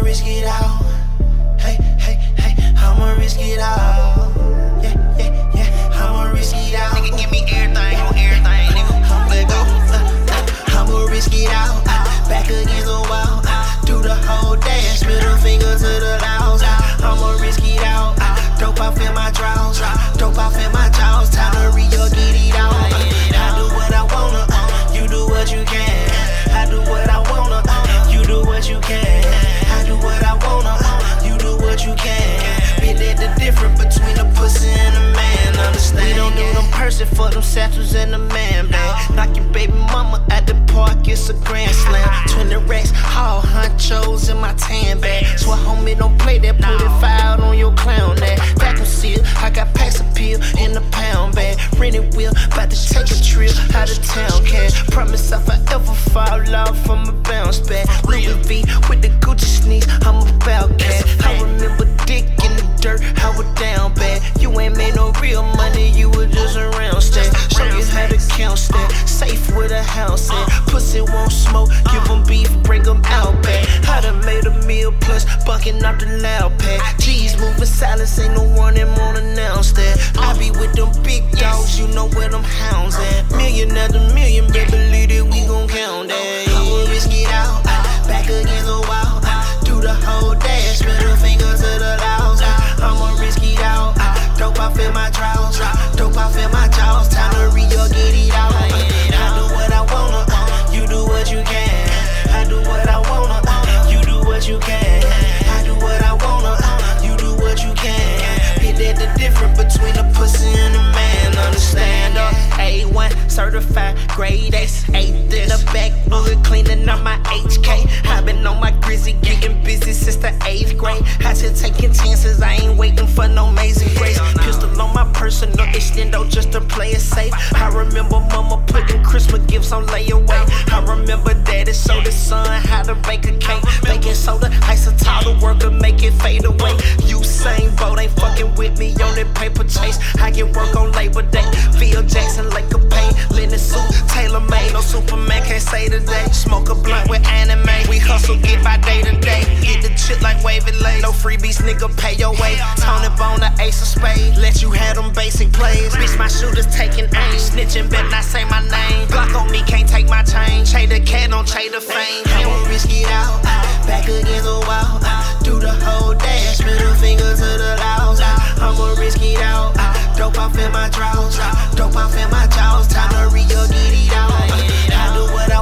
risk it all. Hey, hey, hey, I'ma risk it all. Yeah, yeah, yeah, I'ma risk it all. Nigga, give me everything on everything, nigga. Let go. I'ma risk it all. Back against the wall. Do the whole dance, middle finger to the laws. I'ma risk it all. Dope off in my drawers. Dope off in my jaws. Time to re-up, get it on. I do what I wanna. You do what you can. I do what I wanna. You do what you can. I do what I wanna. You do what you can. Be that the difference between a pussy and a man. Understand? We don't do them person for them satchels and the man bag. Knock your baby mama at the park, it's a grand slam. 20 racks, all honchos in my tan bag. Swear homie don't play that, put it filed on your clown that. Vacuum seal, I got packs of peel in the pound bag. Rented wheel, bout to take a trip out of town, cat. Promise I forever fall off from a bounce back. Louis V with the Gucci sneaks, I'm about cat. I remember dick in the dirt, I was down bad. You ain't made no real money, you were just around stack. Show you how to count stack, safe with a house at. Pussy won't smoke, give them beef, bring them out back. I done made a meal plus, bucking out the loud pack. G's moving silence, ain't no one that won't announce that. I be with them big dogs, you know where them hounds at. Million after million, baby, believe that we gon' count that. I'ma risk it out, back against the wall. Do the whole dance, middle finger to the laws. I'ma risk it out, dope off in my drawers. Dope off in my jaws, time to re-up, get it out. I do what I wanna, you do what you can. I do what I wanna, you do what you can. I do what I wanna, you do what you can. Hit that the difference between a pussy and a man. Understand? A1 certified, grade A's, 8 in the backwood, cleaning up my HK. I been on my grizzy, getting busy since the 8th grade. I just taking chances, I ain't waiting for no amazing grace. Pistol on my personal extendo just to play it safe. I remember mama putting Christmas gifts on layaway. I remember daddy showed his son how to bake a cake. Baking soda, isotonic worker, make it fade away. Usain Bolt ain't fucking with me on that paper chase. I get work on Labor Day. Phil Jackson, like a paint, linen suit, tailor made. No Superman can't say today. Smoke a blunt with anime. We hustle, get by day to day. Get the chip like wavy lay. No freebies, nigga, pay your way. Tony Bone, the ace of spades. Let you have them basic plays. Bitch, my shooters taking aim. Snitching, better not say my name. Glock on me, can't take my chain. Chase the cat, don't chase the fame. I'ma risk it out, back against the wall. Do the whole dance, middle finger to the laws. I'ma risk it out, dope off in my drawers. Dope off in my jaws, time to re-up, get it out. I do what